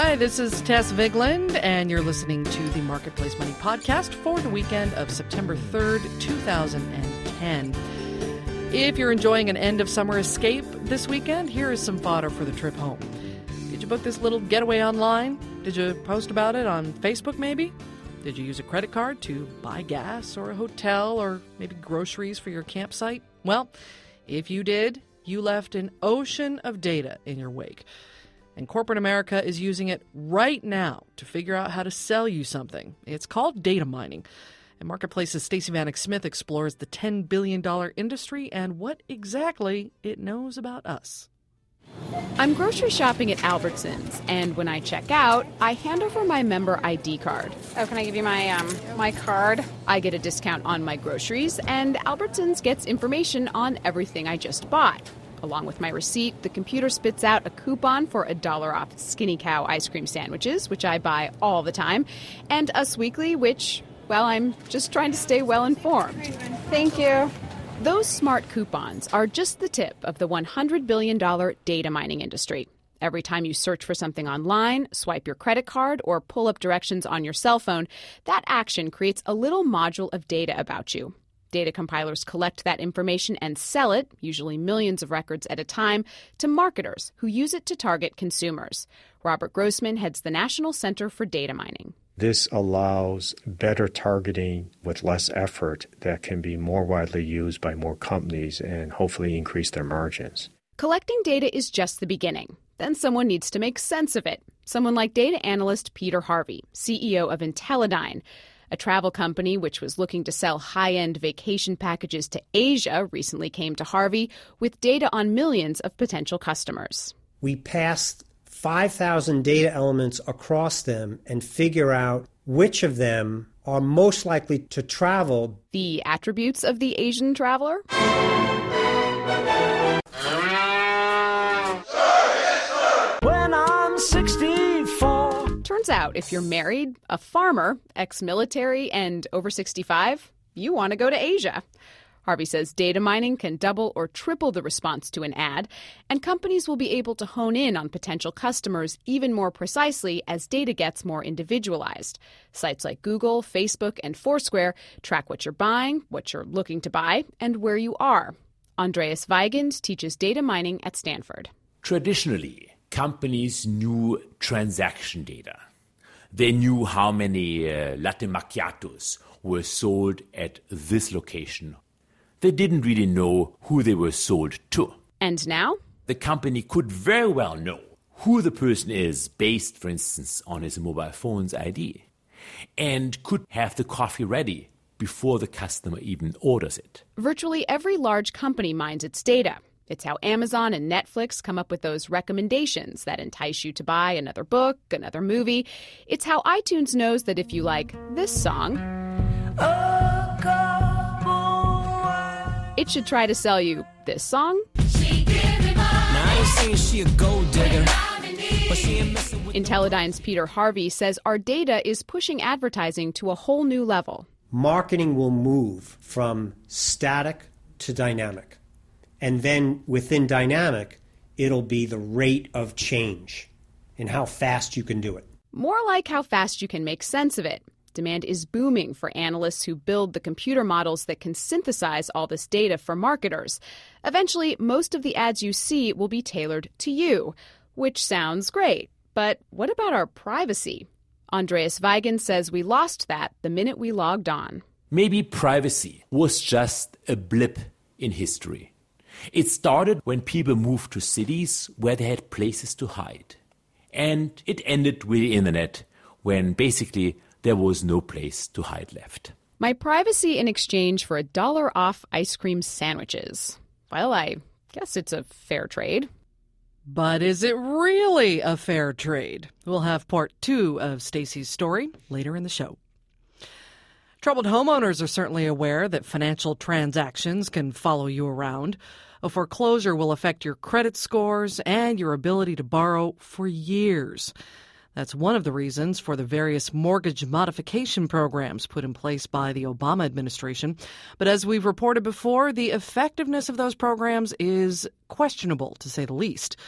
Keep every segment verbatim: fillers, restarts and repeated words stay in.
Hi, this is Tess Vigland, and you're listening to the Marketplace Money Podcast for the weekend of September third, two thousand ten. If you're enjoying an end-of-summer escape this weekend, here is some fodder for the trip home. Did you book this little getaway online? Did you post about it on Facebook, maybe? Did you use a credit card to buy gas or a hotel or maybe groceries for your campsite? Well, if you did, you left an ocean of data in your wake. And corporate America is using it right now to figure out how to sell you something. It's called data mining. And Marketplace's Stacey Vanek Smith explores the ten billion dollars industry and what exactly it knows about us. I'm grocery shopping at Albertsons, and when I check out, I hand over my member I D card. Oh, can I give you my um my card? I get a discount on my groceries, and Albertsons gets information on everything I just bought. Along with my receipt, the computer spits out a coupon for a dollar off Skinny Cow ice cream sandwiches, which I buy all the time, and Us Weekly, which, well, I'm just trying to stay well informed. Thank you. Those smart coupons are just the tip of the one hundred billion dollars data mining industry. Every time you search for something online, swipe your credit card, or pull up directions on your cell phone, that action creates a little module of data about you. Data compilers collect that information and sell it, usually millions of records at a time, to marketers who use it to target consumers. Robert Grossman heads the National Center for Data Mining. This allows better targeting with less effort that can be more widely used by more companies and hopefully increase their margins. Collecting data is just the beginning. Then someone needs to make sense of it. Someone like data analyst Peter Harvey, C E O of Intellidyne. A travel company which was looking to sell high-end vacation packages to Asia recently came to Harvey with data on millions of potential customers. We passed five thousand data elements across them and figure out which of them are most likely to travel. The attributes of the Asian traveler? When I'm sixty-four. Turns out if you're married, a farmer, ex-military, and over sixty-five, you want to go to Asia. Harvey says data mining can double or triple the response to an ad, and companies will be able to hone in on potential customers even more precisely as data gets more individualized. Sites like Google, Facebook, and Foursquare track what you're buying, what you're looking to buy, and where you are. Andreas Weigand teaches data mining at Stanford. Traditionally, companies knew transaction data. They knew how many uh, latte macchiatos were sold at this location. They didn't really know who they were sold to. And now? The company could very well know who the person is based, for instance, on his mobile phone's I D, and could have the coffee ready before the customer even orders it. Virtually every large company mines its data. It's how Amazon and Netflix come up with those recommendations that entice you to buy another book, another movie. It's how iTunes knows that if you like this song, it should try to sell you this song. Intellidyne's Peter Harvey says our data is pushing advertising to a whole new level. Marketing will move from static to dynamic. And then within dynamic, it'll be the rate of change and how fast you can do it. More like how fast you can make sense of it. Demand is booming for analysts who build the computer models that can synthesize all this data for marketers. Eventually, most of the ads you see will be tailored to you, which sounds great. But what about our privacy? Andreas Weigand says we lost that the minute we logged on. Maybe privacy was just a blip in history. It started when people moved to cities where they had places to hide. And it ended with the internet, when basically there was no place to hide left. My privacy in exchange for a dollar off ice cream sandwiches. Well, I guess it's a fair trade. But is it really a fair trade? We'll have part two of Stacey's story later in the show. Troubled homeowners are certainly aware that financial transactions can follow you around. A foreclosure will affect your credit scores and your ability to borrow for years. That's one of the reasons for the various mortgage modification programs put in place by the Obama administration. But as we've reported before, the effectiveness of those programs is questionable, to say the least.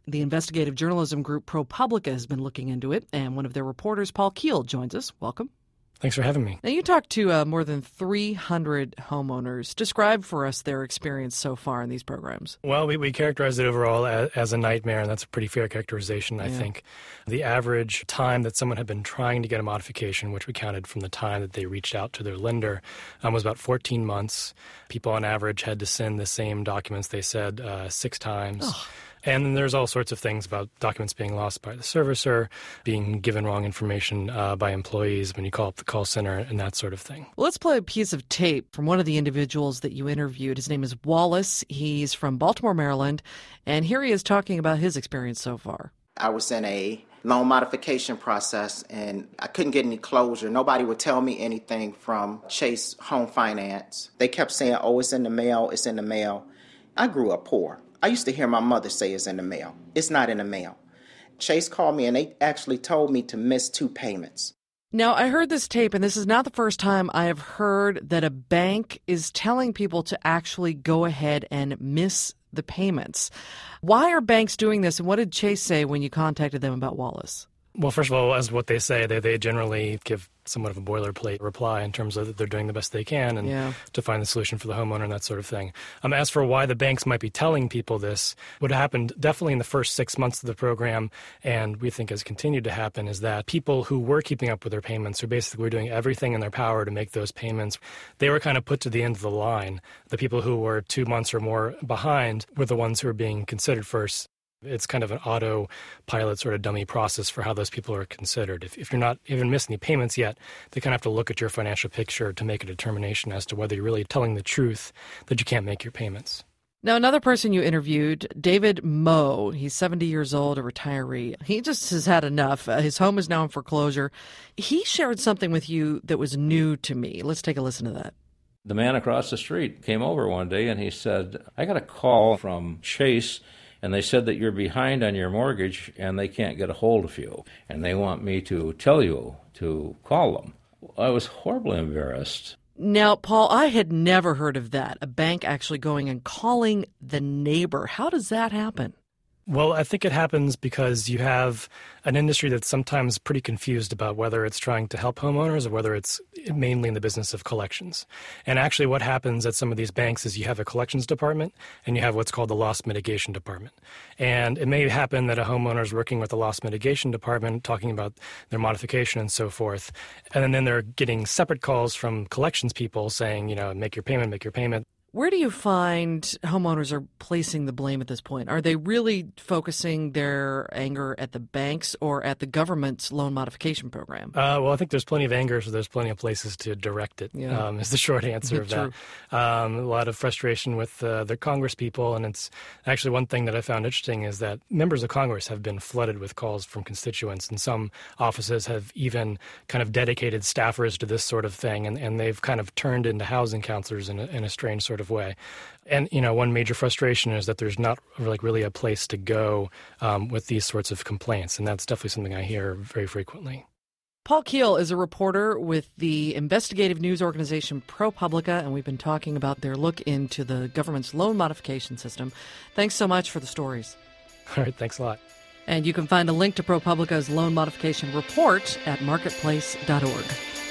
The investigative journalism group ProPublica has been looking into it, and one of their reporters, Paul Keel, joins us. Welcome. Thanks for having me. Now, you talked to uh, more than three hundred homeowners. Describe for us their experience so far in these programs. Well, we, we characterize it overall as, as a nightmare, and that's a pretty fair characterization, I yeah. think. The average time that someone had been trying to get a modification, which we counted from the time that they reached out to their lender, um, was about fourteen months. People on average had to send the same documents, they said, uh, six times. Oh. And then there's all sorts of things about documents being lost by the servicer, being given wrong information uh, by employees when you call up the call center, and that sort of thing. Well, let's play a piece of tape from one of the individuals that you interviewed. His name is Wallace. He's from Baltimore, Maryland, and here he is talking about his experience so far. I was in a loan modification process, and I couldn't get any closure. Nobody would tell me anything from Chase Home Finance. They kept saying, oh, it's in the mail, it's in the mail. I grew up poor. I used to hear my mother say it's in the mail. It's not in the mail. Chase called me, and they actually told me to miss two payments. Now, I heard this tape, and this is not the first time I have heard that a bank is telling people to actually go ahead and miss the payments. Why are banks doing this, and what did Chase say when you contacted them about Wallace? Well, first of all, as what they say, they, they generally give somewhat of a boilerplate reply in terms of that they're doing the best they can and yeah. to find the solution for the homeowner and that sort of thing. Um, as for why the banks might be telling people this, what happened definitely in the first six months of the program, and we think has continued to happen, is that people who were keeping up with their payments, who basically were doing everything in their power to make those payments, they were kind of put to the end of the line. The people who were two months or more behind were the ones who were being considered first. It's kind of an autopilot sort of dummy process for how those people are considered. If, if you're not even missing any payments yet, they kind of have to look at your financial picture to make a determination as to whether you're really telling the truth that you can't make your payments. Now, another person you interviewed, David Moe, he's seventy years old, a retiree. He just has had enough. Uh, his home is now in foreclosure. He shared something with you that was new to me. Let's take a listen to that. The man across the street came over one day and he said, I got a call from Chase, and they said that you're behind on your mortgage and they can't get a hold of you. And they want me to tell you to call them. I was horribly embarrassed. Now, Paul, I had never heard of that, a bank actually going and calling the neighbor. How does that happen? Well, I think it happens because you have an industry that's sometimes pretty confused about whether it's trying to help homeowners or whether it's mainly in the business of collections. And actually what happens at some of these banks is you have a collections department and you have what's called the loss mitigation department. And it may happen that a homeowner is working with the loss mitigation department talking about their modification and so forth. And then they're getting separate calls from collections people saying, you know, make your payment, make your payment. Where do you find homeowners are placing the blame at this point? Are they really focusing their anger at the banks or at the government's loan modification program? Uh, well, I think there's plenty of anger, so there's plenty of places to direct it, yeah. um, is the short answer of that. Um, a lot of frustration with uh, the Congress people, and it's actually one thing that I found interesting is that members of Congress have been flooded with calls from constituents, and some offices have even kind of dedicated staffers to this sort of thing, and, and they've kind of turned into housing counselors in a, in a strange sort of way. And, you know, one major frustration is that there's not like really a place to go um, with these sorts of complaints. And that's definitely something I hear very frequently. Paul Keel is a reporter with the investigative news organization ProPublica, and we've been talking about their look into the government's loan modification system. Thanks so much for the stories. All right, thanks a lot. And you can find a link to ProPublica's loan modification report at marketplace dot org.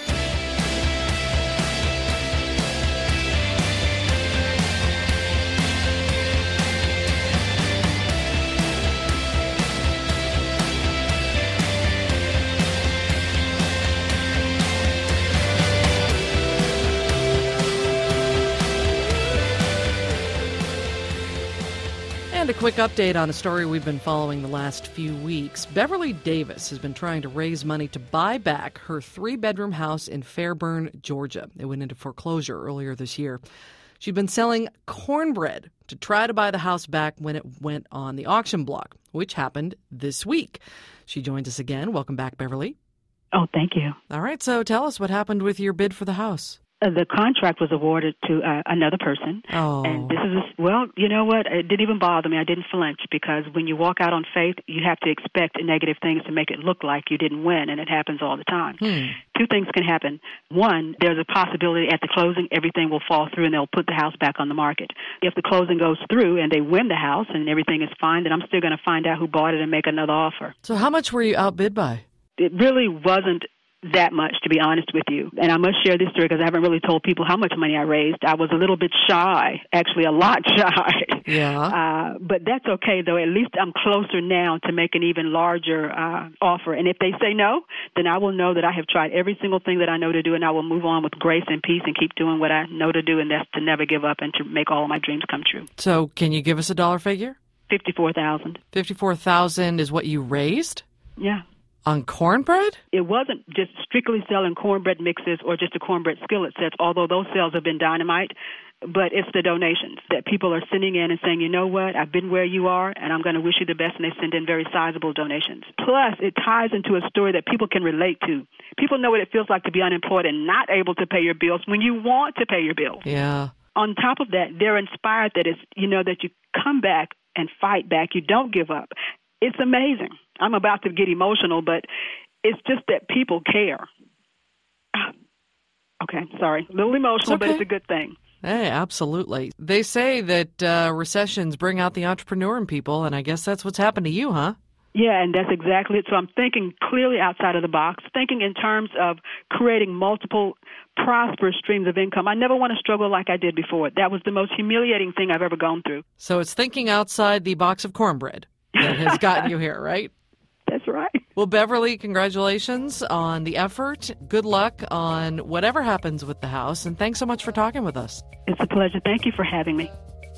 And a quick update on a story we've been following the last few weeks. Beverly Davis has been trying to raise money to buy back her three-bedroom house in Fairburn, Georgia. It went into foreclosure earlier this year. She'd been selling cornbread to try to buy the house back when it went on the auction block, which happened this week. She joins us again. Welcome back, Beverly. Oh, thank you. All right, so tell us what happened with your bid for the house. Uh, the contract was awarded to uh, another person. Oh. And this is, a, well, you know what? It didn't even bother me. I didn't flinch because when you walk out on faith, you have to expect negative things to make it look like you didn't win, and it happens all the time. Hmm. Two things can happen. One, there's a possibility at the closing everything will fall through and they'll put the house back on the market. If the closing goes through and they win the house and everything is fine, then I'm still going to find out who bought it and make another offer. So how much were you outbid by? It really wasn't that much, to be honest with you. And I must share this story because I haven't really told people how much money I raised. I was a little bit shy, actually a lot shy. Yeah. Uh, but that's okay, though. At least I'm closer now to make an even larger uh, offer. And if they say no, then I will know that I have tried every single thing that I know to do, and I will move on with grace and peace and keep doing what I know to do, and that's to never give up and to make all of my dreams come true. So can you give us a dollar figure? fifty-four thousand dollars. fifty-four thousand dollars is what you raised? Yeah. On cornbread? It wasn't just strictly selling cornbread mixes or just a cornbread skillet sets, although those sales have been dynamite. But it's the donations that people are sending in and saying, you know what, I've been where you are, and I'm going to wish you the best, and they send in very sizable donations. Plus, it ties into a story that people can relate to. People know what it feels like to be unemployed and not able to pay your bills when you want to pay your bills. Yeah. On top of that, they're inspired that it's, you know, that you come back and fight back. You don't give up. It's amazing. I'm about to get emotional, but it's just that people care. Okay, sorry. A little emotional, okay. But it's a good thing. Hey, absolutely. They say that uh, recessions bring out the entrepreneur in people, and I guess that's what's happened to you, huh? Yeah, and that's exactly it. So I'm thinking clearly outside of the box, thinking in terms of creating multiple prosperous streams of income. I never want to struggle like I did before. That was the most humiliating thing I've ever gone through. So it's thinking outside the box of cornbread that has gotten you here, right? That's right. Well, Beverly, congratulations on the effort. Good luck on whatever happens with the house, and thanks so much for talking with us. It's a pleasure. Thank you for having me.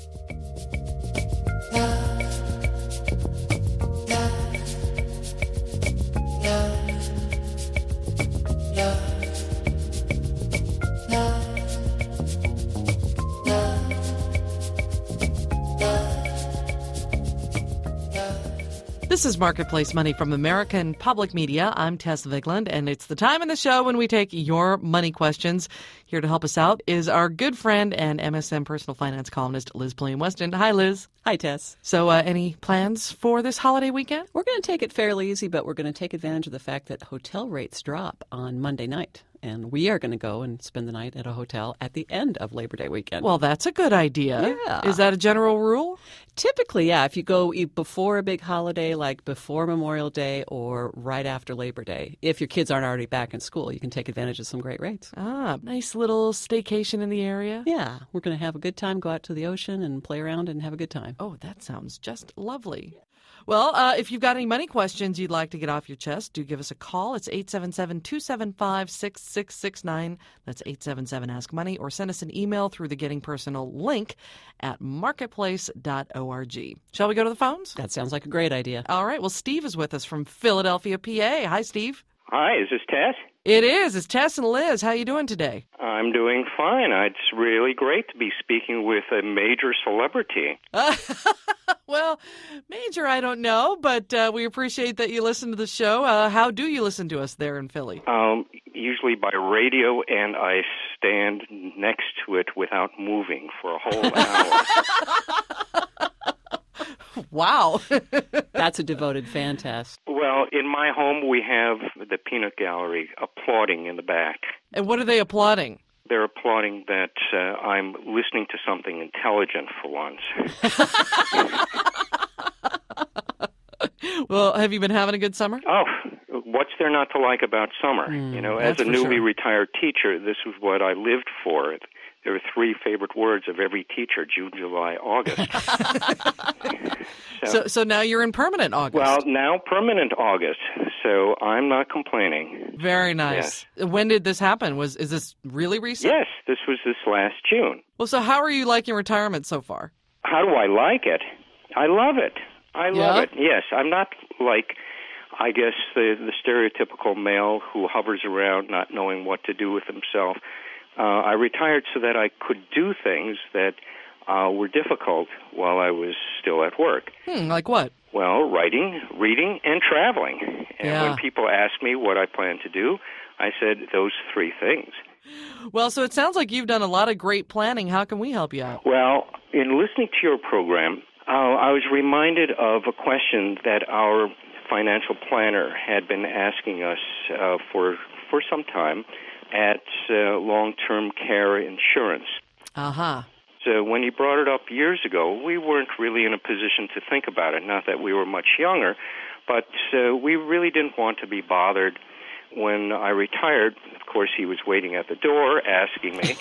This is Marketplace Money from American Public Media. I'm Tess Vigland, and it's the time in the show when we take your money questions. Here to help us out is our good friend and M S M personal finance columnist, Liz Pulliam-Weston. Hi, Liz. Hi, Tess. So uh, any plans for this holiday weekend? We're going to take it fairly easy, but we're going to take advantage of the fact that hotel rates drop on Monday night. And we are going to go and spend the night at a hotel at the end of Labor Day weekend. Well, that's a good idea. Yeah. Is that a general rule? Typically, yeah. If you go before a big holiday, like before Memorial Day or right after Labor Day, if your kids aren't already back in school, you can take advantage of some great rates. Ah, nice little staycation in the area. Yeah. We're going to have a good time, go out to the ocean and play around and have a good time. Oh, that sounds just lovely. Well, uh, if you've got any money questions you'd like to get off your chest, do give us a call. It's eight seven seven, two seven five, six six six nine. That's eight seven seven, ask money. Or send us an email through the Getting Personal link at marketplace dot org. Shall we go to the phones? That sounds like a great idea. All right. Well, Steve is with us from Philadelphia, P A. Hi, Steve. Hi, is this Tess? It is. It's Tess and Liz. How you doing today? I'm doing fine. It's really great to be speaking with a major celebrity. Uh, well, major, I don't know, but uh, we appreciate that you listen to the show. Uh, how do you listen to us there in Philly? Um, usually by radio, and I stand next to it without moving for a whole hour. Wow. That's a devoted fan, Tess. Well, in my home, we have the peanut gallery applauding in the back. And what are they applauding? They're applauding that uh, I'm listening to something intelligent for once. Well, have you been having a good summer? Oh, what's there not to like about summer? Mm, you know, as a newly sure. retired teacher, this is what I lived for. There are three favorite words of every teacher: June, July, August. so, so, so now you're in permanent August. Well, now permanent August. So I'm not complaining. Very nice. Yes. When did this happen? Was is this really recent? Yes, this was this last June. Well, so how are you liking retirement so far? How do I like it? I love it. I love yeah? it. Yes, I'm not like, I guess, the, the stereotypical male who hovers around not knowing what to do with himself. Uh, I retired so that I could do things that uh, were difficult while I was still at work. Hmm, like what? Well, writing, reading, and traveling. And yeah. when people ask me what I plan to do, I said those three things. Well, so it sounds like you've done a lot of great planning. How can we help you out? Well, in listening to your program, uh, I was reminded of a question that our financial planner had been asking us uh, for for some time at uh, long-term care insurance. Uh-huh. So when he brought it up years ago, we weren't really in a position to think about it. Not that we were much younger, but uh, we really didn't want to be bothered when I retired. Of course, he was waiting at the door asking me.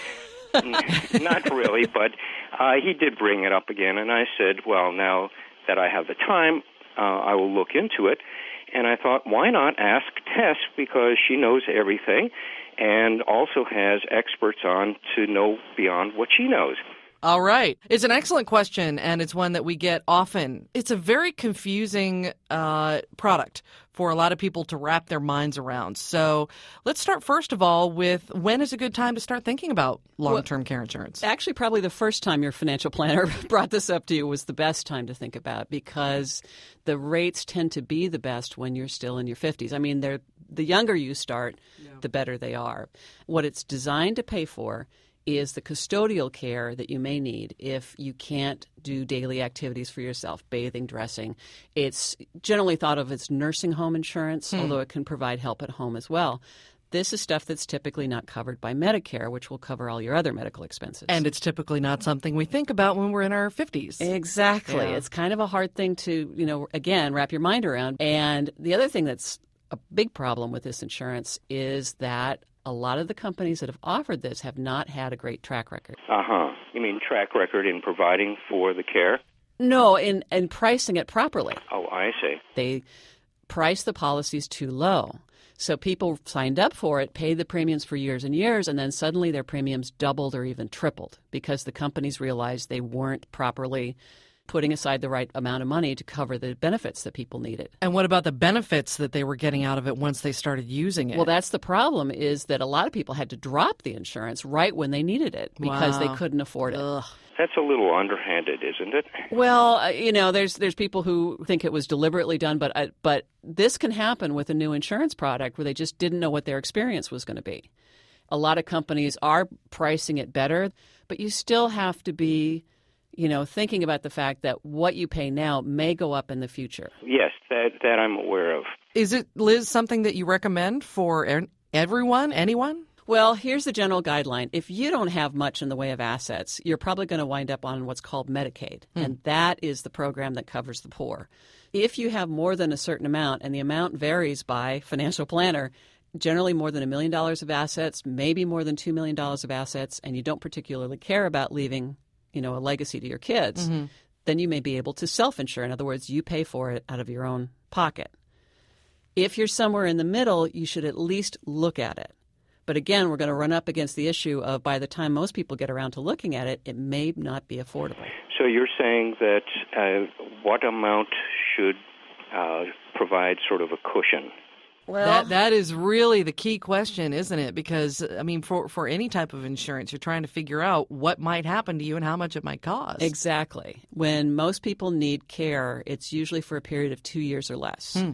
Not really, but uh, he did bring it up again, and I said, well, now that I have the time, uh, I will look into it. And I thought, why not ask Tess, because she knows everything and also has experts on to know beyond what she knows. All right. It's an excellent question, and it's one that we get often. It's a very confusing uh, product for a lot of people to wrap their minds around. So let's start, first of all, with when is a good time to start thinking about long-term well, care insurance? Actually, probably the first time your financial planner brought this up to you was the best time to think about, because the rates tend to be the best when you're still in your fifties. I mean, they're, the younger you start, yeah. the better they are. What it's designed to pay for is the custodial care that you may need if you can't do daily activities for yourself, bathing, dressing. It's generally thought of as nursing home insurance, hmm. although it can provide help at home as well. This is stuff that's typically not covered by Medicare, which will cover all your other medical expenses. And it's typically not something we think about when we're in our fifties. Exactly. Yeah. It's kind of a hard thing to, you know, again, wrap your mind around. And the other thing that's a big problem with this insurance is that a lot of the companies that have offered this have not had a great track record. Uh-huh. You mean track record in providing for the care? No, in, in pricing it properly. Oh, I see. They price the policies too low. So people signed up for it, paid the premiums for years and years, and then suddenly their premiums doubled or even tripled because the companies realized they weren't properly putting aside the right amount of money to cover the benefits that people needed. And what about the benefits that they were getting out of it once they started using it? Well, that's the problem, is that a lot of people had to drop the insurance right when they needed it because wow. they couldn't afford it. Ugh. That's a little underhanded, isn't it? Well, uh, you know, there's there's people who think it was deliberately done, but uh, but this can happen with a new insurance product where they just didn't know what their experience was going to be. A lot of companies are pricing it better, but you still have to be, you know, thinking about the fact that what you pay now may go up in the future. Yes, that that I'm aware of. Is it, Liz, something that you recommend for everyone, anyone? Well, here's the general guideline. If you don't have much in the way of assets, you're probably going to wind up on what's called Medicaid, hmm. and that is the program that covers the poor. If you have more than a certain amount, and the amount varies by financial planner, generally more than a million dollars of assets, maybe more than two million dollars of assets, and you don't particularly care about leaving, you know, a legacy to your kids, mm-hmm. then you may be able to self-insure. In other words, you pay for it out of your own pocket. If you're somewhere in the middle, you should at least look at it. But again, we're going to run up against the issue of by the time most people get around to looking at it, it may not be affordable. So you're saying that uh, what amount should uh, provide sort of a cushion? Well, that that is really the key question, isn't it? Because, I mean, for, for any type of insurance, you're trying to figure out what might happen to you and how much it might cost. Exactly. When most people need care, it's usually for a period of two years or less. Hmm.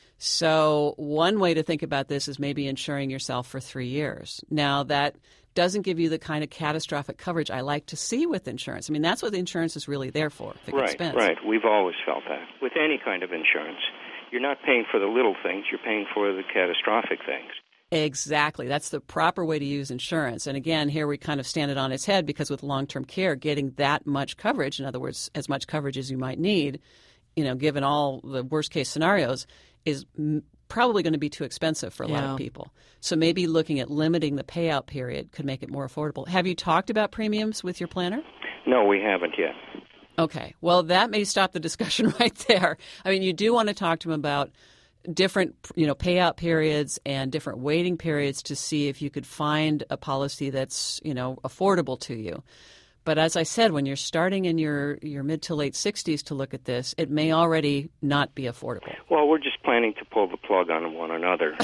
So one way to think about this is maybe insuring yourself for three years. Now, that doesn't give you the kind of catastrophic coverage I like to see with insurance. I mean, that's what insurance is really there for, the right, expense. Right, We've always felt that. With any kind of insurance, you're not paying for the little things, you're paying for the catastrophic things. Exactly. That's the proper way to use insurance. And again, here we kind of stand it on its head because with long-term care, getting that much coverage, in other words, as much coverage as you might need, you know, given all the worst-case scenarios, is m- probably going to be too expensive for a yeah. lot of people. So maybe looking at limiting the payout period could make it more affordable. Have you talked about premiums with your planner? No, we haven't yet. Okay. Well, that may stop the discussion right there. I mean, you do want to talk to them about different, you know, payout periods and different waiting periods to see if you could find a policy that's, you know, affordable to you. But as I said, when you're starting in your, your mid to late sixties to look at this, it may already not be affordable. Well, we're just planning to pull the plug on one another.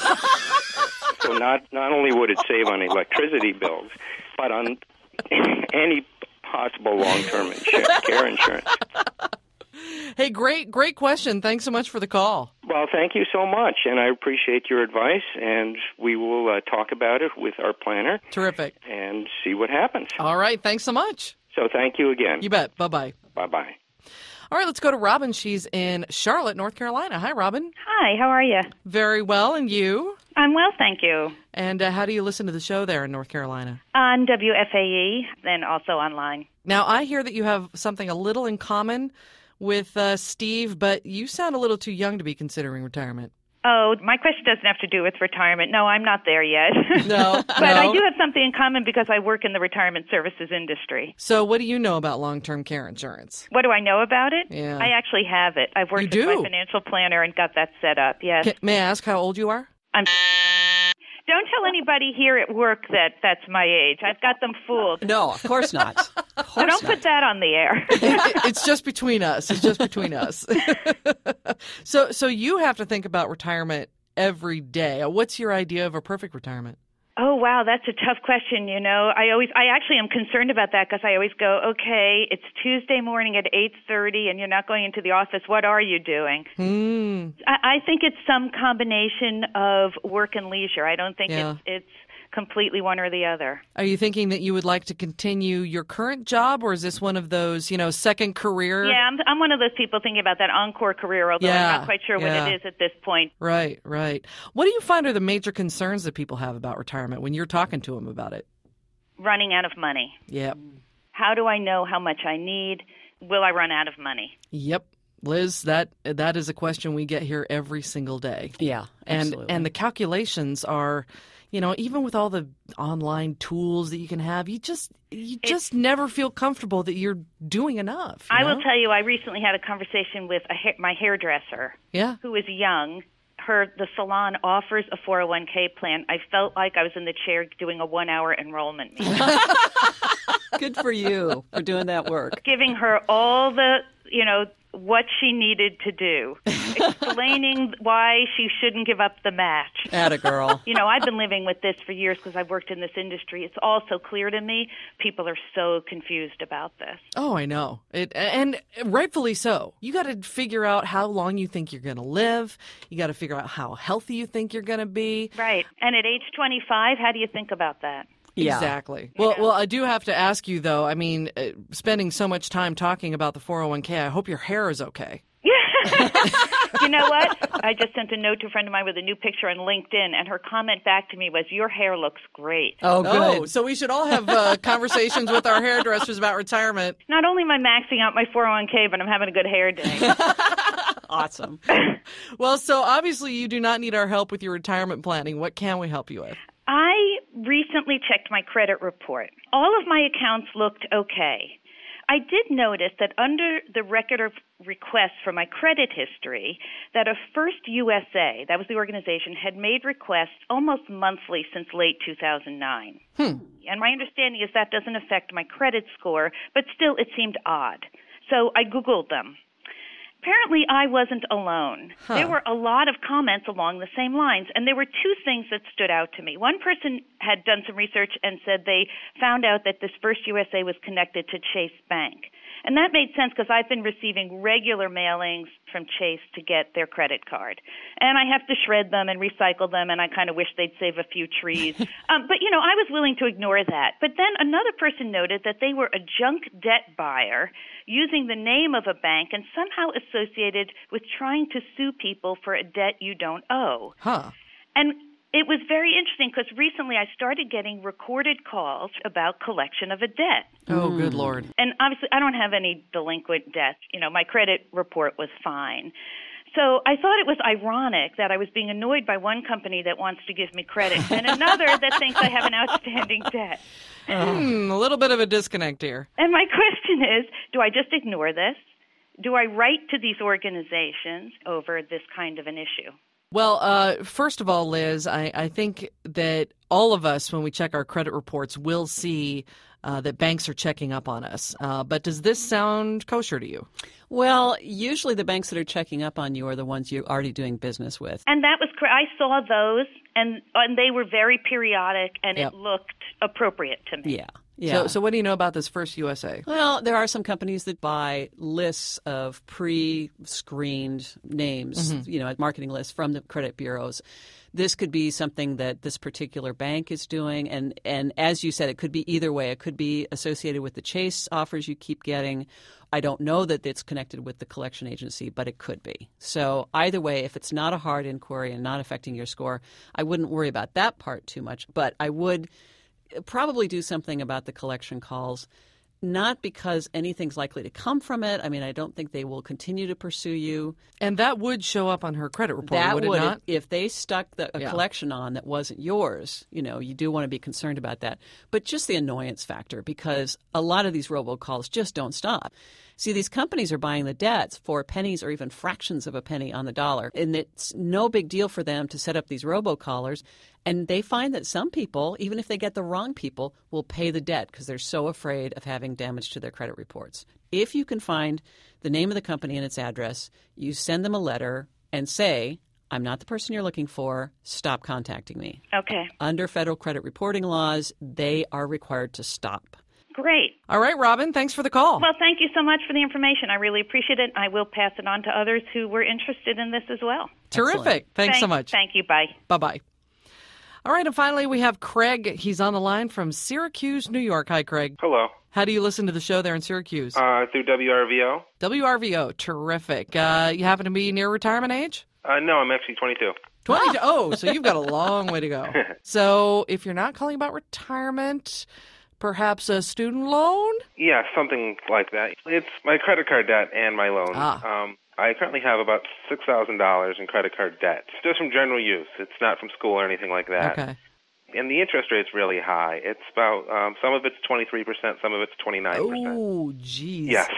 So not not only would it save on electricity bills, but on any possible long-term insur- care insurance. Hey, great, great question. Thanks so much for the call. Well, Well, thank you so much, and I appreciate your advice, and we will uh, talk about it with our planner. Terrific. And see what happens. All right. Thanks so much. So thank you again. You bet. Bye-bye. Bye-bye. All right, let's go to Robin. She's in Charlotte, North Carolina. Hi, Robin. Hi, how are you? Very well, and you? I'm well, thank you. And uh, how do you listen to the show there in North Carolina? On W F A E and also online. Now, I hear that you have something a little in common with uh, Steve, but you sound a little too young to be considering retirement. Oh, my question doesn't have to do with retirement. No, I'm not there yet. No, But no. I do have something in common because I work in the retirement services industry. So what do you know about long-term care insurance? What do I know about it? Yeah. I actually have it. I've worked You with do? my financial planner and got that set up, yes. Can, may I ask how old you are? I'm Don't tell anybody here at work that that's my age. I've got them fooled. No, of course not. Of course So don't not. put that on the air. It- it- it's just between us. It's just between us. so so you have to think about retirement every day. What's your idea of a perfect retirement? Oh, wow, that's a tough question, you know. I always, I actually am concerned about that because I always go, okay, it's Tuesday morning at eight thirty and you're not going into the office. What are you doing? Hmm. I, I think it's some combination of work and leisure. I don't think Yeah. it's, it's completely one or the other. Are you thinking that you would like to continue your current job, or is this one of those, you know, second career? Yeah, I'm, I'm one of those people thinking about that encore career, although Yeah, I'm not quite sure yeah. what it is at this point. Right, right. What do you find are the major concerns that people have about retirement when you're talking to them about it? Running out of money. Yep. How do I know how much I need? Will I run out of money? Yep. Liz, that that is a question we get here every single day. Yeah, and absolutely. and the calculations are, you know, even with all the online tools that you can have, you just you just never feel comfortable that you're doing enough. you I know? will tell you, I recently had a conversation with a ha- my hairdresser. Yeah. Who is young. Her the salon offers a four oh one k plan. I felt like I was in the chair doing a one-hour enrollment meeting. Good for you for doing that work. Giving her all the, you know, what she needed to do. Explaining why she shouldn't give up the match. Atta girl. You know, I've been living with this for years because I've worked in this industry. It's all so clear to me. People are so confused about this. Oh, I know. It and rightfully so. You got to figure out how long you think you're going to live. You got to figure out how healthy you think you're going to be. Right. And at age twenty-five, how do you think about that? Yeah. Exactly. Well, well, I do have to ask you, though, I mean, uh, spending so much time talking about the four oh one k, I hope your hair is okay. You know what? I just sent a note to a friend of mine with a new picture on LinkedIn, and her comment back to me was, your hair looks great. Oh, good. Oh, so we should all have uh, conversations with our hairdressers about retirement. Not only am I maxing out my four oh one k, but I'm having a good hair day. Awesome. Well, so obviously you do not need our help with your retirement planning. What can we help you with? I recently checked my credit report. All of my accounts looked okay. I did notice that under the record of requests for my credit history, that a First U S A, that was the organization, had made requests almost monthly since late two thousand nine. Hmm. And my understanding is that doesn't affect my credit score, but still it seemed odd. So I Googled them. Apparently, I wasn't alone. Huh. There were a lot of comments along the same lines, and there were two things that stood out to me. One person had done some research and said they found out that this First U S A was connected to Chase Bank. And that made sense because I've been receiving regular mailings from Chase to get their credit card. And I have to shred them and recycle them, and I kind of wish they'd save a few trees. um, but, you know, I was willing to ignore that. But then another person noted that they were a junk debt buyer using the name of a bank and somehow associated with trying to sue people for a debt you don't owe. Huh. And it was very interesting because recently I started getting recorded calls about collection of a debt. Oh, good Lord. And obviously I don't have any delinquent debts. You know, my credit report was fine. So I thought it was ironic that I was being annoyed by one company that wants to give me credit and another that thinks I have an outstanding debt. Hmm, a little bit of a disconnect here. And my question is, do I just ignore this? Do I write to these organizations over this kind of an issue? Well, uh, first of all, Liz, I, I think that all of us, when we check our credit reports, will see uh, that banks are checking up on us. Uh, but does this sound kosher to you? Well, usually the banks that are checking up on you are the ones you're already doing business with. And that was correct. I saw those, and and they were very periodic, and Yep. it looked appropriate to me. Yeah. Yeah. So, so what do you know about this First U S A? Well, there are some companies that buy lists of pre-screened names, Mm-hmm. you know, marketing lists from the credit bureaus. This could be something that this particular bank is doing. And, and as you said, it could be either way. It could be associated with the Chase offers you keep getting. I don't know that it's connected with the collection agency, but it could be. So either way, if it's not a hard inquiry and not affecting your score, I wouldn't worry about that part too much. But I would probably do something about the collection calls, not because anything's likely to come from it. I mean, I don't think they will continue to pursue you. And that would show up on her credit report, That would it would, not? If, if they stuck the, a Yeah. collection on that wasn't yours, you know, you do want to be concerned about that. But just the annoyance factor, because a lot of these robocalls just don't stop. See, these companies are buying the debts for pennies or even fractions of a penny on the dollar. And it's no big deal for them to set up these robocallers. And they find that some people, even if they get the wrong people, will pay the debt because they're so afraid of having damage to their credit reports. If you can find the name of the company and its address, you send them a letter and say, I'm not the person you're looking for. Stop contacting me. Okay. Under federal credit reporting laws, they are required to stop. Great. All right, Robin, thanks for the call. Well, thank you so much for the information. I really appreciate it. I will pass it on to others who were interested in this as well. Terrific. Excellent. Thanks so much. Thank you. Bye. Bye-bye. All right, and finally we have Craig. He's on the line from Syracuse, New York. Hi, Craig. Hello. How do you listen to the show there in Syracuse? Uh, through W R V O. W R V O, terrific. Uh, you happen to be near retirement age? Uh, no, I'm actually twenty-two. twenty-two. Oh, so you've got a long way to go. So if you're not calling about retirement, perhaps a student loan? Yeah, something like that. It's my credit card debt and my loan. Ah. Um, I currently have about six thousand dollars in credit card debt. It's just from general use. It's not from school or anything like that. Okay. And the interest rate's really high. It's about, um, some of it's twenty-three percent, some of it's twenty-nine percent. Oh, geez. Yes.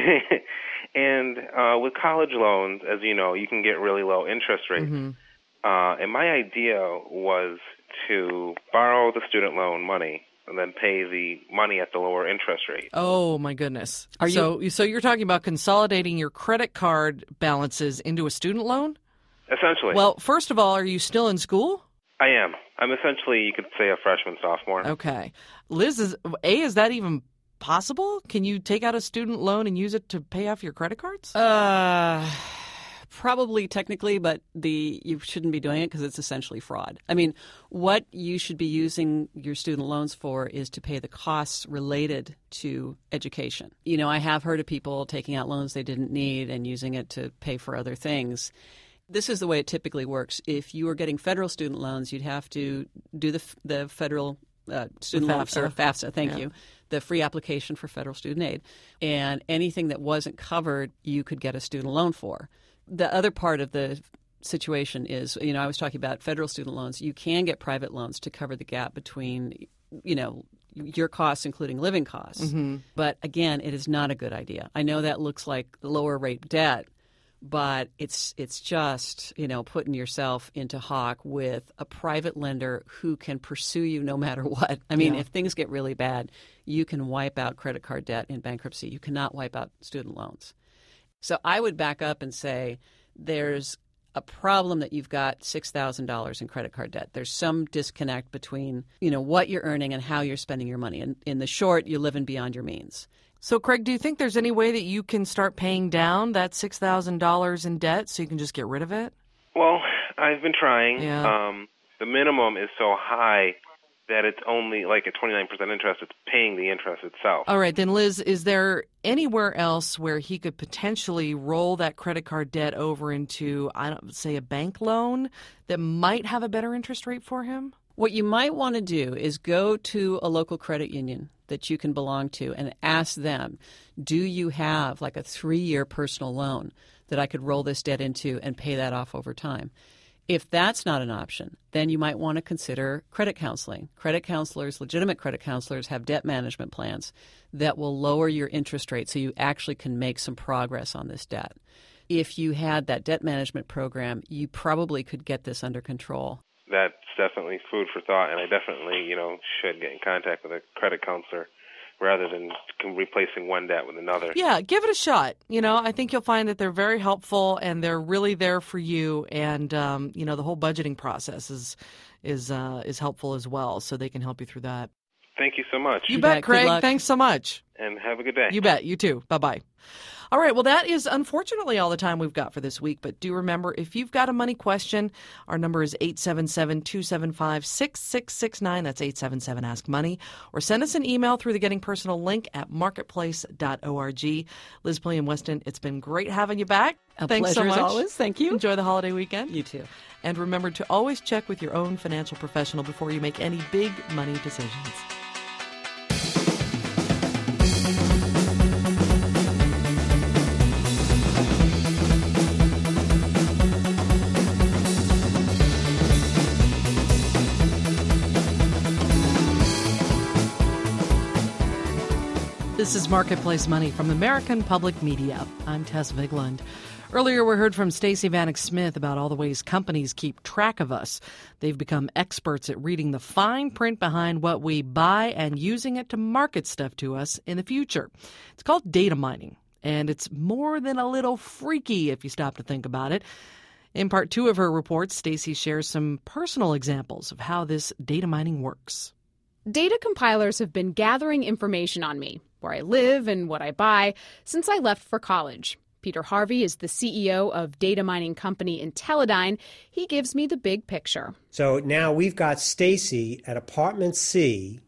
And uh, with college loans, as you know, you can get really low interest rates. Mm-hmm. Uh, and my idea was to borrow the student loan money and then pay the money at the lower interest rate. Oh, my goodness. Are so, you... so you're talking about consolidating your credit card balances into a student loan? Essentially. Well, first of all, are you still in school? I am. I'm essentially, you could say, a freshman, sophomore. Okay. Liz, is, A, is that even possible? Can you take out a student loan and use it to pay off your credit cards? Uh, probably technically, but the you shouldn't be doing it because it's essentially fraud. I mean, what you should be using your student loans for is to pay the costs related to education. You know, I have heard of people taking out loans they didn't need and using it to pay for other things. This is the way it typically works. If you were getting federal student loans, you'd have to do the the federal uh, student loan, or FAFSA, thank Yeah. you, the free application for federal student aid. And anything that wasn't covered, you could get a student loan for. The other part of the situation is, you know, I was talking about federal student loans. You can get private loans to cover the gap between, you know, your costs, including living costs. Mm-hmm. But again, it is not a good idea. I know that looks like lower rate debt, but it's it's just, you know, putting yourself into hock with a private lender who can pursue you no matter what. I mean, Yeah. if things get really bad, you can wipe out credit card debt in bankruptcy. You cannot wipe out student loans. So I would back up and say there's a problem that you've got six thousand dollars in credit card debt. There's some disconnect between, you know, what you're earning and how you're spending your money. And in the short, you're living beyond your means. So, Craig, do you think there's any way that you can start paying down that six thousand dollars in debt so you can just get rid of it? Well, I've been trying. Yeah. Um, the minimum is so high that it's only like a twenty-nine percent interest. It's paying the interest itself. All right, then, Liz, is there anywhere else where he could potentially roll that credit card debt over into, I don't say, a bank loan that might have a better interest rate for him? What you might want to do is go to a local credit union that you can belong to and ask them, do you have like a three-year personal loan that I could roll this debt into and pay that off over time? If that's not an option, then you might want to consider credit counseling. Credit counselors, legitimate credit counselors, have debt management plans that will lower your interest rate so you actually can make some progress on this debt. If you had that debt management program, you probably could get this under control. That's definitely food for thought, and I definitely, you know, should get in contact with a credit counselor rather than replacing one debt with another. Yeah, give it a shot. You know, I think you'll find that they're very helpful and they're really there for you. And, um, you know, the whole budgeting process is is uh, is helpful as well, so they can help you through that. Thank you so much. You bet, Craig. Thanks so much. And have a good day. You bet. You too. Bye-bye. All right, well, that is unfortunately all the time we've got for this week. But do remember, if you've got a money question, our number is eight seven seven, two seven five, six six six nine. That's eight seven seven, ask money. Or send us an email through the Getting Personal link at marketplace dot org. Liz Pulliam Weston, it's been great having you back. A Thanks pleasure so much. as always. Thank you. Enjoy the holiday weekend. You too. And remember to always check with your own financial professional before you make any big money decisions. This is Marketplace Money from American Public Media. I'm Tess Vigland. Earlier, we heard from Stacey Vanek Smith about all the ways companies keep track of us. They've become experts at reading the fine print behind what we buy and using it to market stuff to us in the future. It's called data mining, and it's more than a little freaky if you stop to think about it. In part two of her report, Stacey shares some personal examples of how this data mining works. Data compilers have been gathering information on me, where I live and what I buy, since I left for college. Peter Harvey is the C E O of data mining company Intellidyne. He gives me the big picture. So now we've got Stacey at apartment C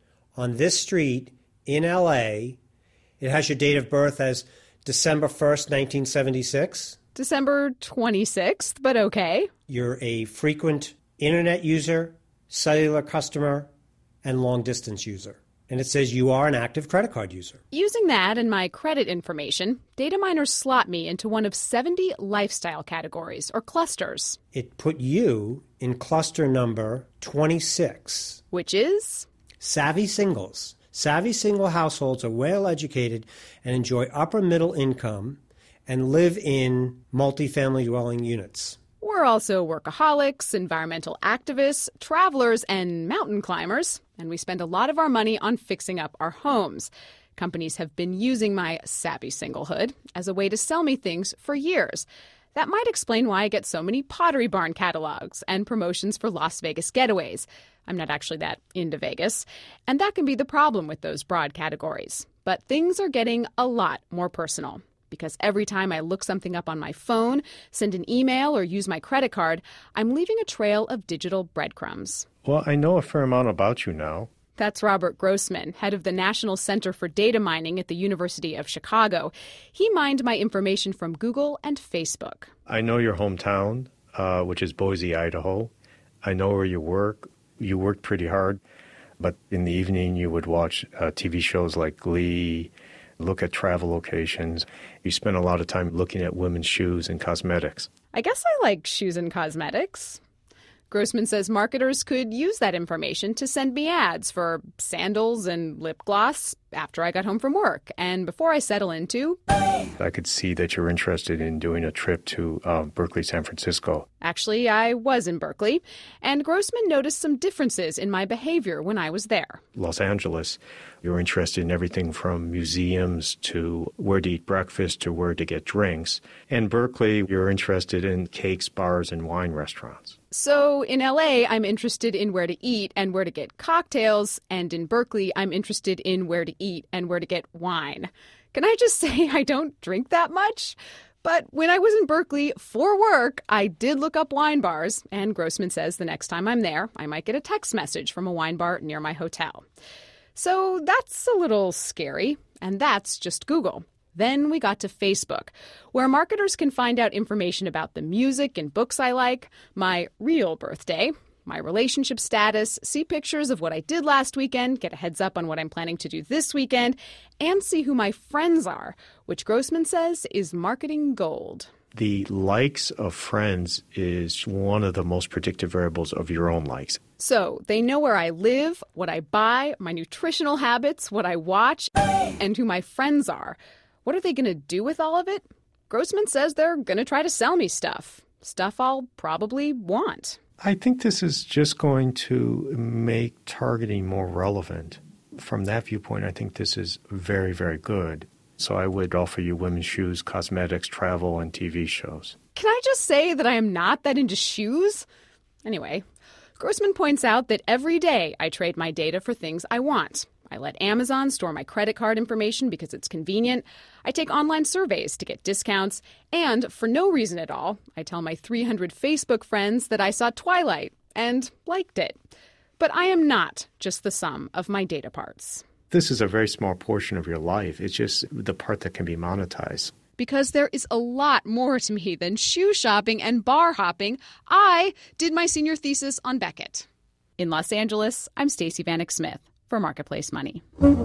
on this street in L A. It has your date of birth as December first, nineteen seventy-six. December twenty-sixth, but okay. You're a frequent internet user, cellular customer, and long-distance user. And it says you are an active credit card user. Using that and my credit information, data miners slot me into one of seventy lifestyle categories, or clusters. It put you in cluster number twenty-six. Which is? Savvy singles. Savvy single households are well-educated and enjoy upper-middle income and live in multifamily dwelling units. We're also workaholics, environmental activists, travelers, and mountain climbers, and we spend a lot of our money on fixing up our homes. Companies have been using my savvy singlehood as a way to sell me things for years. That might explain why I get so many Pottery Barn catalogs and promotions for Las Vegas getaways. I'm not actually that into Vegas, and that can be the problem with those broad categories. But things are getting a lot more personal. Because every time I look something up on my phone, send an email, or use my credit card, I'm leaving a trail of digital breadcrumbs. Well, I know a fair amount about you now. That's Robert Grossman, head of the National Center for Data Mining at the University of Chicago. He mined my information from Google and Facebook. I know your hometown, uh, which is Boise, Idaho. I know where you work. You worked pretty hard, but in the evening you would watch uh, T V shows like Glee, look at travel locations. You spend a lot of time looking at women's shoes and cosmetics. I guess I like shoes and cosmetics. Grossman says marketers could use that information to send me ads for sandals and lip gloss after I got home from work and before I settle into... I could see that you're interested in doing a trip to uh, Berkeley, San Francisco. Actually, I was in Berkeley, and Grossman noticed some differences in my behavior when I was there. Los Angeles, you're interested in everything from museums to where to eat breakfast to where to get drinks. And Berkeley, you're interested in cakes, bars, and wine restaurants. So in L A, I'm interested in where to eat and where to get cocktails, and in Berkeley, I'm interested in where to eat and where to get wine. Can I just say I don't drink that much? But when I was in Berkeley for work, I did look up wine bars, and Grossman says the next time I'm there, I might get a text message from a wine bar near my hotel. So that's a little scary, and that's just Google. Then we got to Facebook, where marketers can find out information about the music and books I like, my real birthday, my relationship status, see pictures of what I did last weekend, get a heads up on what I'm planning to do this weekend, and see who my friends are, which Grossman says is marketing gold. The likes of friends is one of the most predictive variables of your own likes. So they know where I live, what I buy, my nutritional habits, what I watch, and who my friends are. What are they going to do with all of it? Grossman says they're going to try to sell me stuff. Stuff I'll probably want. I think this is just going to make targeting more relevant. From that viewpoint, I think this is very, very good. So I would offer you women's shoes, cosmetics, travel, and T V shows. Can I just say that I am not that into shoes? Anyway, Grossman points out that every day I trade my data for things I want. I let Amazon store my credit card information because it's convenient. I take online surveys to get discounts. And for no reason at all, I tell my three hundred Facebook friends that I saw Twilight and liked it. But I am not just the sum of my data parts. This is a very small portion of your life. It's just the part that can be monetized. Because there is a lot more to me than shoe shopping and bar hopping, I did my senior thesis on Beckett. In Los Angeles, I'm Stacey Vanek Smith for Marketplace Money.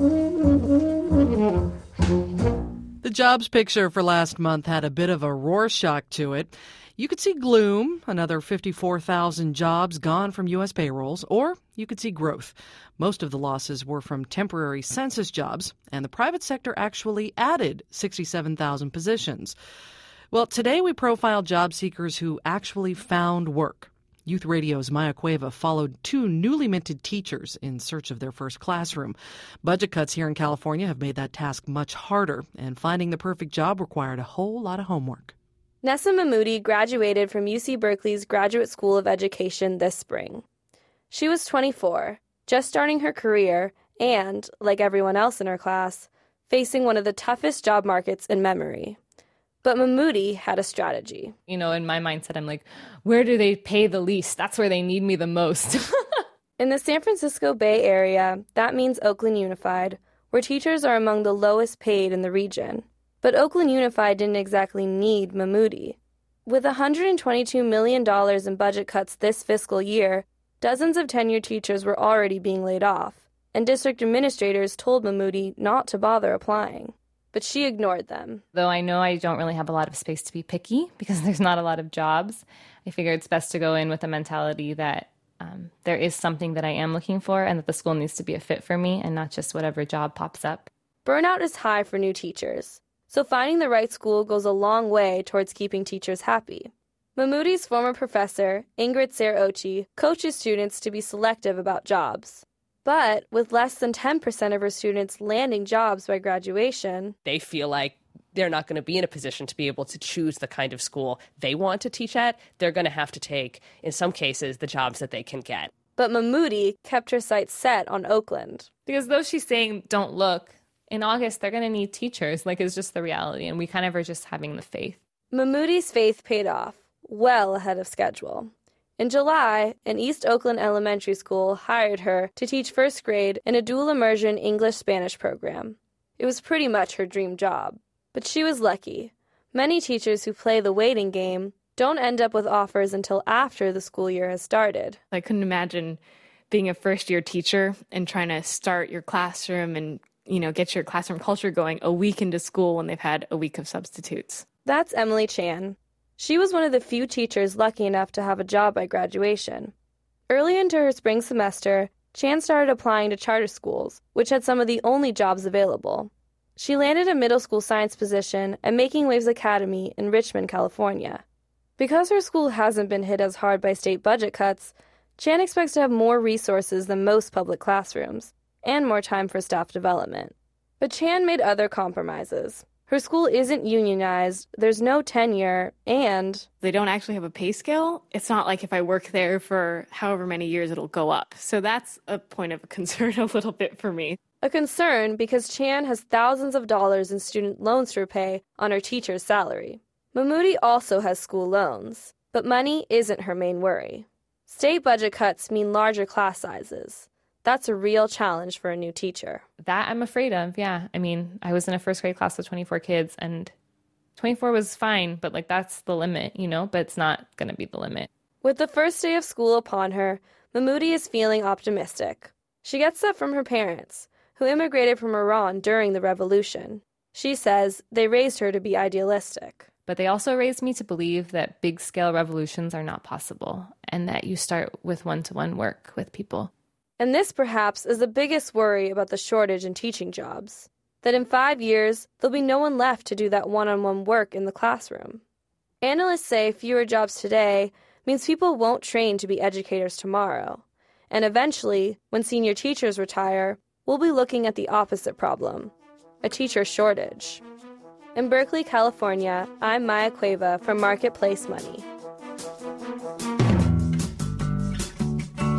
The jobs picture for last month had a bit of a Rorschach to it. You could see gloom, another fifty-four thousand jobs gone from U S payrolls, or you could see growth. Most of the losses were from temporary census jobs, and the private sector actually added sixty-seven thousand positions. Well, today we profile job seekers who actually found work. Youth Radio's Maya Cueva followed two newly minted teachers in search of their first classroom. Budget cuts here in California have made that task much harder, and finding the perfect job required a whole lot of homework. Nessa Mahmoudi graduated from U C Berkeley's Graduate School of Education this spring. She was twenty-four, just starting her career and, like everyone else in her class, facing one of the toughest job markets in memory. But Mahmoudi had a strategy. You know, in my mindset, I'm like, where do they pay the least? That's where they need me the most. In the San Francisco Bay Area, that means Oakland Unified, where teachers are among the lowest paid in the region. But Oakland Unified didn't exactly need Mahmoudi. With one hundred twenty-two million dollars in budget cuts this fiscal year, dozens of tenured teachers were already being laid off, and district administrators told Mahmoudi not to bother applying. But she ignored them. Though I know I don't really have a lot of space to be picky because there's not a lot of jobs, I figure it's best to go in with a mentality that um, there is something that I am looking for and that the school needs to be a fit for me and not just whatever job pops up. Burnout is high for new teachers, so finding the right school goes a long way towards keeping teachers happy. Mahmoudi's former professor, Ingrid Saraochi, coaches students to be selective about jobs. But with less than ten percent of her students landing jobs by graduation, they feel like they're not going to be in a position to be able to choose the kind of school they want to teach at. They're going to have to take, in some cases, the jobs that they can get. But Mahmoudi kept her sights set on Oakland. Because though she's saying, don't look, in August they're going to need teachers. Like, it's just the reality, and we kind of are just having the faith. Mahmoudi's faith paid off, well ahead of schedule. In July, an East Oakland elementary school hired her to teach first grade in a dual immersion English-Spanish program. It was pretty much her dream job. But she was lucky. Many teachers who play the waiting game don't end up with offers until after the school year has started. I couldn't imagine being a first-year teacher and trying to start your classroom and, you know, get your classroom culture going a week into school when they've had a week of substitutes. That's Emily Chan. She was one of the few teachers lucky enough to have a job by graduation. Early into her spring semester, Chan started applying to charter schools, which had some of the only jobs available. She landed a middle school science position at Making Waves Academy in Richmond, California. Because her school hasn't been hit as hard by state budget cuts, Chan expects to have more resources than most public classrooms, and more time for staff development. But Chan made other compromises. Her school isn't unionized, there's no tenure, and they don't actually have a pay scale. It's not like if I work there for however many years, it'll go up. So that's a point of concern a little bit for me. A concern because Chan has thousands of dollars in student loans to repay on her teacher's salary. Mahmoudi also has school loans, but money isn't her main worry. State budget cuts mean larger class sizes. That's a real challenge for a new teacher. That I'm afraid of, yeah. I mean, I was in a first grade class with twenty-four kids, and twenty-four was fine, but like that's the limit, you know, but it's not going to be the limit. With the first day of school upon her, Mahmoudi is feeling optimistic. She gets that from her parents, who immigrated from Iran during the revolution. She says they raised her to be idealistic. But they also raised me to believe that big-scale revolutions are not possible, and that you start with one-to-one work with people. And this, perhaps, is the biggest worry about the shortage in teaching jobs, that in five years, there'll be no one left to do that one-on-one work in the classroom. Analysts say fewer jobs today means people won't train to be educators tomorrow. And eventually, when senior teachers retire, we'll be looking at the opposite problem, a teacher shortage. In Berkeley, California, I'm Maya Cueva from Marketplace Money.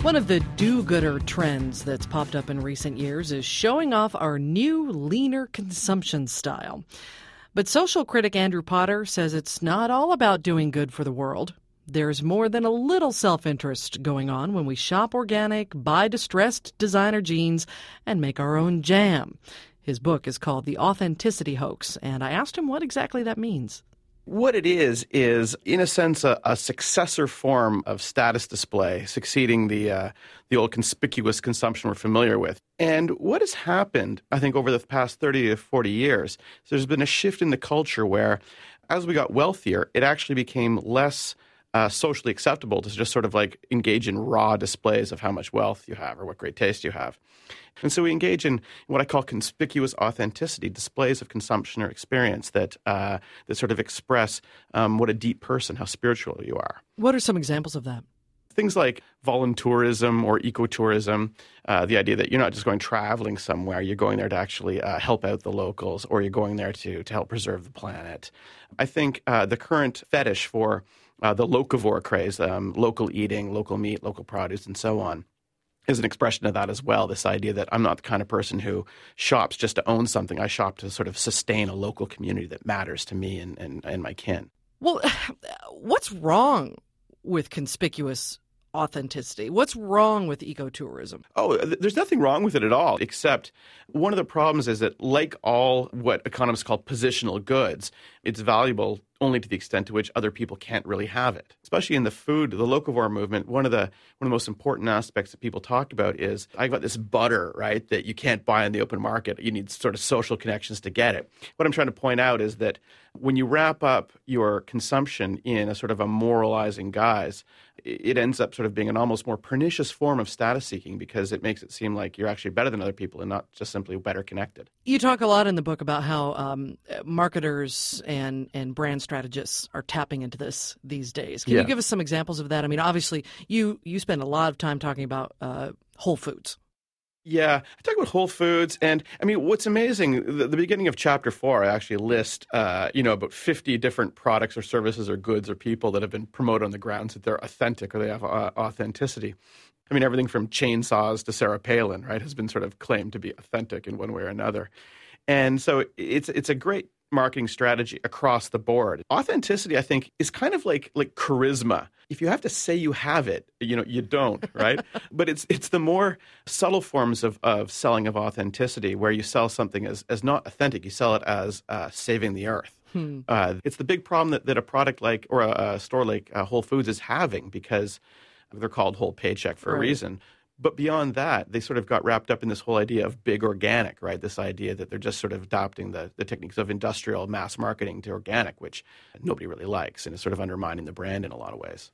One of the do-gooder trends that's popped up in recent years is showing off our new, leaner consumption style. But social critic Andrew Potter says it's not all about doing good for the world. There's more than a little self-interest going on when we shop organic, buy distressed designer jeans, and make our own jam. His book is called The Authenticity Hoax, and I asked him what exactly that means. What it is, is in a sense a, a successor form of status display, succeeding the uh, the old conspicuous consumption we're familiar with. And what has happened, I think, over the past thirty to forty years, is there's been a shift in the culture where, as we got wealthier, it actually became less uh, socially acceptable to just sort of like engage in raw displays of how much wealth you have or what great taste you have. And so we engage in what I call conspicuous authenticity, displays of consumption or experience that uh, that sort of express um, what a deep person, how spiritual you are. What are some examples of that? Things like voluntourism or ecotourism, uh, the idea that you're not just going traveling somewhere, you're going there to actually uh, help out the locals, or you're going there to, to help preserve the planet. I think uh, the current fetish for uh, the locavore craze, um, local eating, local meat, local produce, and so on, is an expression of that as well, this idea that I'm not the kind of person who shops just to own something. I shop to sort of sustain a local community that matters to me and, and, and my kin. Well, what's wrong with conspicuous authenticity? What's wrong with ecotourism? Oh, there's nothing wrong with it at all, except one of the problems is that, like all what economists call positional goods, it's valuable only to the extent to which other people can't really have it. Especially in the food, the locavore movement, one of the one of the most important aspects that people talk about is, I got this butter, right, that you can't buy in the open market. You need sort of social connections to get it. What I'm trying to point out is that when you wrap up your consumption in a sort of a moralizing guise, it ends up sort of being an almost more pernicious form of status seeking, because it makes it seem like you're actually better than other people and not just simply better connected. You talk a lot in the book about how um, marketers and, and brand strategists are tapping into this these days. Can yeah. you give us some examples of that? I mean, obviously, you, you spend a lot of time talking about uh, Whole Foods. Yeah, I talk about Whole Foods, and I mean, what's amazing, the, the beginning of chapter four, I actually list, uh, you know, about fifty different products or services or goods or people that have been promoted on the grounds that they're authentic or they have uh, authenticity. I mean, everything from chainsaws to Sarah Palin, right, has been sort of claimed to be authentic in one way or another. And so it's it's a great marketing strategy across the board. Authenticity, I think, is kind of like like charisma. If you have to say you have it, you know, you don't, right? But it's it's the more subtle forms of, of selling of authenticity, where you sell something as, as not authentic, you sell it as uh, saving the earth. Hmm. Uh, it's the big problem that, that a product like, or a, a store like uh, Whole Foods is having, because they're called Whole Paycheck for right. a reason. But beyond that, they sort of got wrapped up in this whole idea of big organic, right? This idea that they're just sort of adopting the, the techniques of industrial mass marketing to organic, which nobody really likes, and is sort of undermining the brand in a lot of ways.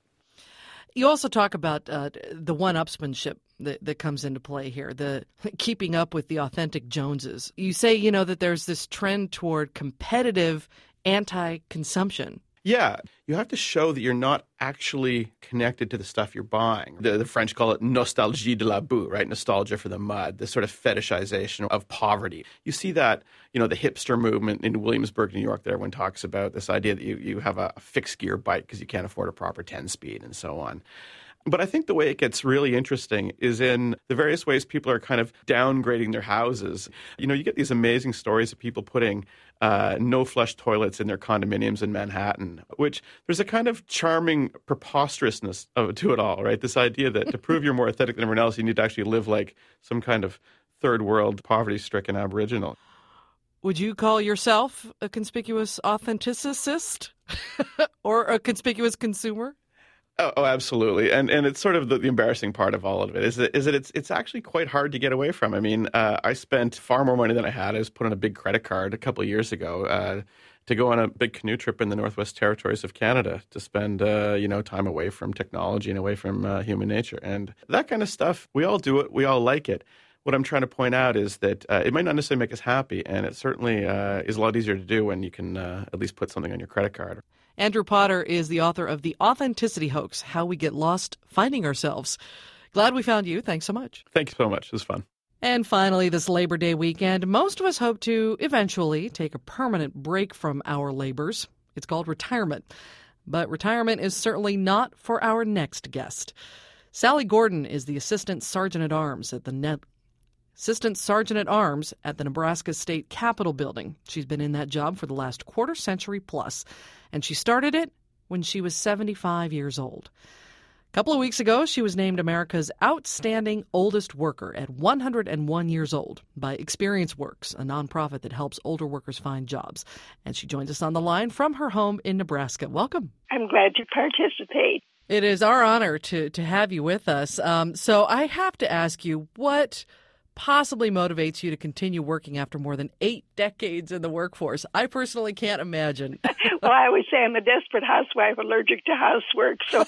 You also talk about uh, the one-upsmanship that, that comes into play here, the keeping up with the authentic Joneses. You say, you know, that there's this trend toward competitive anti-consumption. Yeah, you have to show that you're not actually connected to the stuff you're buying. The, the French call it nostalgie de la boue, right? Nostalgia for the mud, this sort of fetishization of poverty. You see that, you know, the hipster movement in Williamsburg, New York, that everyone talks about, this idea that you, you have a fixed gear bike because you can't afford a proper ten-speed and so on. But I think the way it gets really interesting is in the various ways people are kind of downgrading their houses. You know, you get these amazing stories of people putting uh, no-flush toilets in their condominiums in Manhattan, which there's a kind of charming preposterousness of, to it all, right? This idea that to prove you're more authentic than everyone else, you need to actually live like some kind of third world poverty-stricken aboriginal. Would you call yourself a conspicuous authenticist or a conspicuous consumer? Oh, oh, absolutely. And and it's sort of the, the embarrassing part of all of it is that, is that it's it's actually quite hard to get away from. I mean, uh, I spent far more money than I had. I was put on a big credit card a couple of years ago uh, to go on a big canoe trip in the Northwest Territories of Canada to spend, uh, you know, time away from technology and away from uh, human nature. And that kind of stuff, we all do it. We all like it. What I'm trying to point out is that uh, it might not necessarily make us happy, and it certainly uh, is a lot easier to do when you can uh, at least put something on your credit card. Andrew Potter is the author of The Authenticity Hoax, How We Get Lost Finding Ourselves. Glad we found you. Thanks so much. Thank you so much. It was fun. And finally, this Labor Day weekend, most of us hope to eventually take a permanent break from our labors. It's called retirement. But retirement is certainly not for our next guest. Sally Gordon is the Assistant Sergeant at Arms at the Net. Assistant Sergeant at Arms at the Nebraska State Capitol Building. She's been in that job for the last quarter century plus, and she started it when she was seventy-five years old. A couple of weeks ago, she was named America's Outstanding Oldest Worker at one hundred one years old by Experience Works, a nonprofit that helps older workers find jobs. And she joins us on the line from her home in Nebraska. Welcome. I'm glad to participate. It is our honor to, to have you with us. Um, so I have to ask you, what possibly motivates you to continue working after more than eight decades in the workforce? I personally can't imagine. Well, I always say I'm a desperate housewife allergic to housework. So,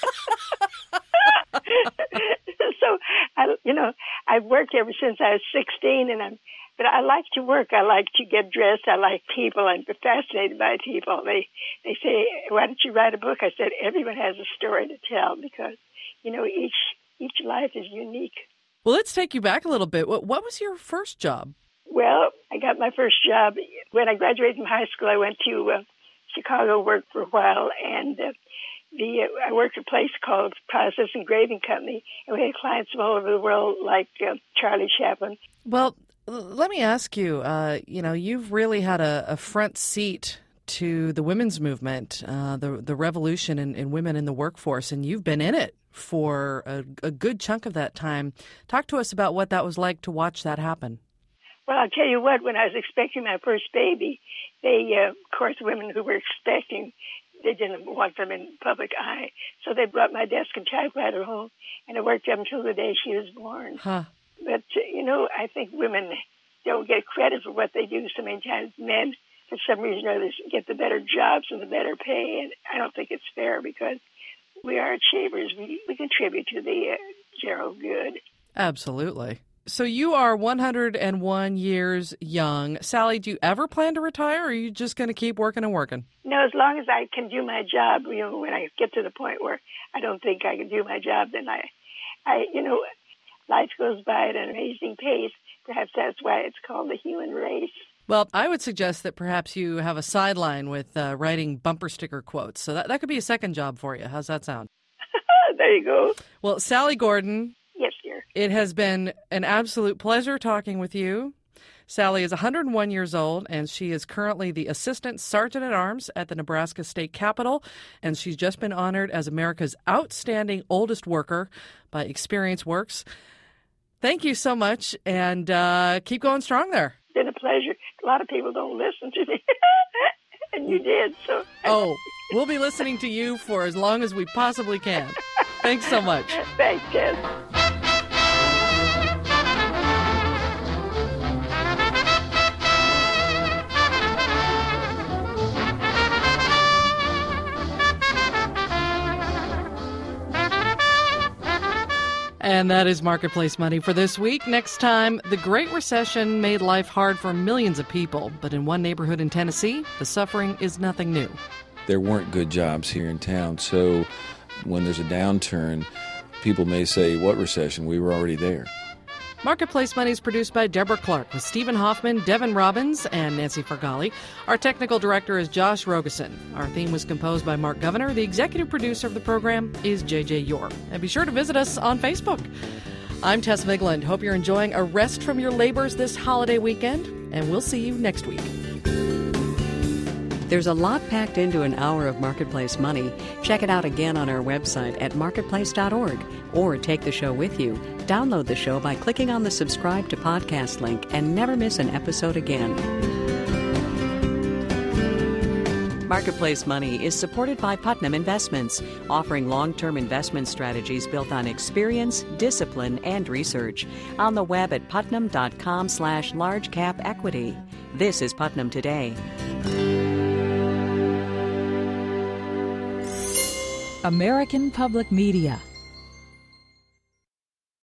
so I, you know, I've worked ever since I was sixteen, and I'm. But I like to work. I like to get dressed. I like people. I'm fascinated by people. They they say, "Why don't you write a book?" I said, "Everyone has a story to tell because, you know, each each life is unique." Well, let's take you back a little bit. What, what was your first job? Well, I got my first job when I graduated from high school. I went to uh, Chicago, worked for a while, and uh, the uh, I worked at a place called Process Engraving Company, and we had clients from all over the world, like uh, Charlie Chaplin. Well, let me ask you. Uh, you know, you've really had a, a front seat to the women's movement, uh, the the revolution in, in women in the workforce, and you've been in it for a, a good chunk of that time. Talk to us about what that was like to watch that happen. Well, I'll tell you what, when I was expecting my first baby, they, uh, of course, women who were expecting, they didn't want them in public eye. So they brought my desk and typewriter home, and I worked up until the day she was born. Huh. But, uh, you know, I think women don't get credit for what they do. So many times men, for some reason or other, get the better jobs and the better pay, and I don't think it's fair because we are achievers. We, we contribute to the uh, general good. Absolutely. So you are one hundred one years young. Sally, do you ever plan to retire, or are you just going to keep working and working? No, as long as I can do my job. You know, when I get to the point where I don't think I can do my job, then I, I, you know, life goes by at an amazing pace. Perhaps that's why it's called the human race. Well, I would suggest that perhaps you have a sideline with uh, writing bumper sticker quotes. So that, that could be a second job for you. How's that sound? There you go. Well, Sally Gordon. Yes, dear. It has been an absolute pleasure talking with you. Sally is one hundred one years old, and she is currently the Assistant Sergeant at Arms at the Nebraska State Capitol, and she's just been honored as America's Outstanding Oldest Worker by Experience Works. Thank you so much, and uh, keep going strong there. It's been a pleasure. A lot of people don't listen to me, and you did. So. Oh, we'll be listening to you for as long as we possibly can. Thanks so much. Thanks, Ted. And that is Marketplace Money for this week. Next time, the Great Recession made life hard for millions of people. But in one neighborhood in Tennessee, the suffering is nothing new. There weren't good jobs here in town. So when there's a downturn, people may say, what recession? We were already there. Marketplace Money is produced by Deborah Clark with Stephen Hoffman, Devin Robbins, and Nancy Fargali. Our technical director is Josh Rogeson. Our theme was composed by Mark Governor. The executive producer of the program is J J York. And be sure to visit us on Facebook. I'm Tess Vigland. Hope you're enjoying a rest from your labors this holiday weekend, and we'll see you next week. There's a lot packed into an hour of Marketplace Money. Check it out again on our website at marketplace dot org, or take the show with you. Download the show by clicking on the subscribe to podcast link and never miss an episode again. Marketplace Money is supported by Putnam Investments, offering long-term investment strategies built on experience, discipline, and research. On the web at putnam dot com slash large cap equity. This is Putnam Today. American Public Media